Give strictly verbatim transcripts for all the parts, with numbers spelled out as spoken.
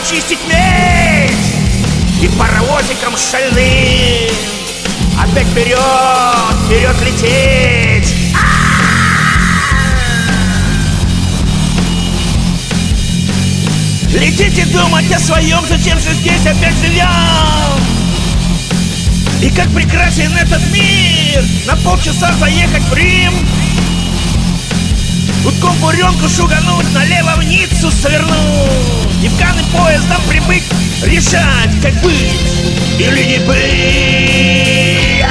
чистить медь и паровозиком шальным опять вперед, вперед лететь. Летите думать о своем, зачем же здесь опять живем? И как прекрасен этот мир, на полчаса заехать в Рим, утком буренку шугануть, налево в Ниццу свернуть, и в Канны поездом прибыть, решать, как быть или не быть.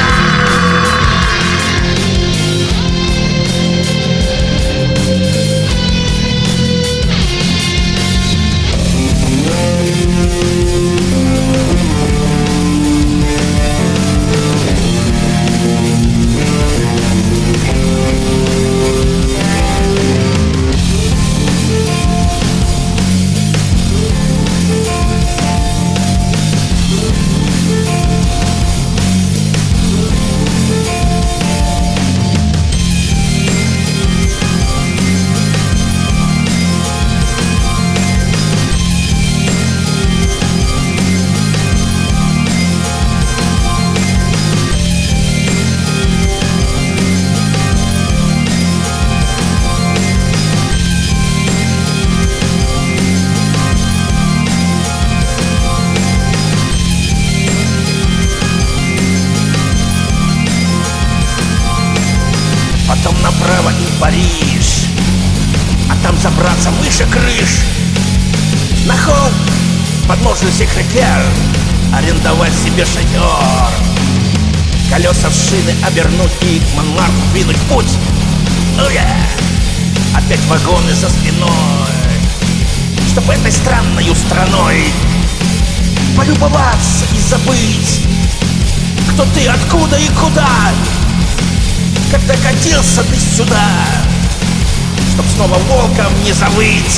Потом направо и Париж, а там забраться выше крыш, на холм, подножию секретер, арендовать себе шатер, колеса в шины обернуть и к Монмарту двинуть путь. Oh yeah! Опять вагоны за спиной, чтоб этой странною страной полюбоваться и забыть, кто ты, откуда и куда, как докатился ты сюда, чтоб снова волком не завыть.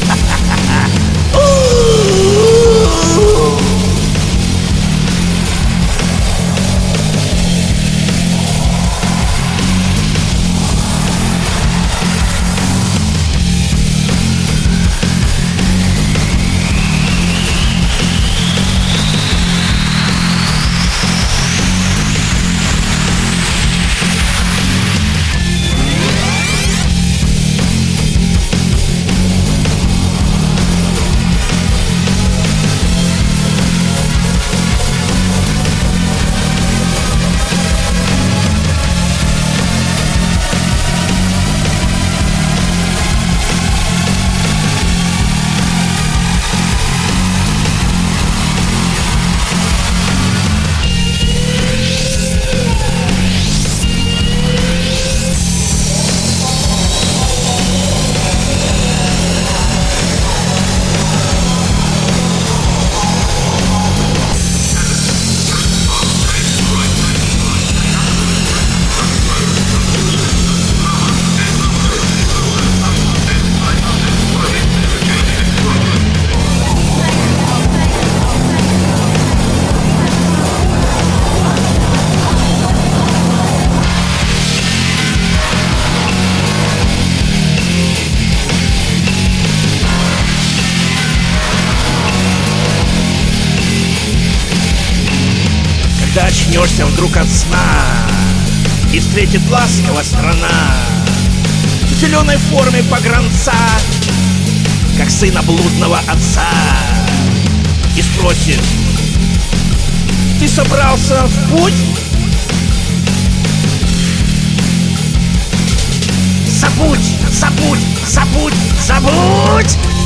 Когда очнешься вдруг от сна и встретит ласково страна в зеленой форме погранца, как сына блудного отца, и спросит: ты собрался в путь? Забудь, забудь, забудь, забудь!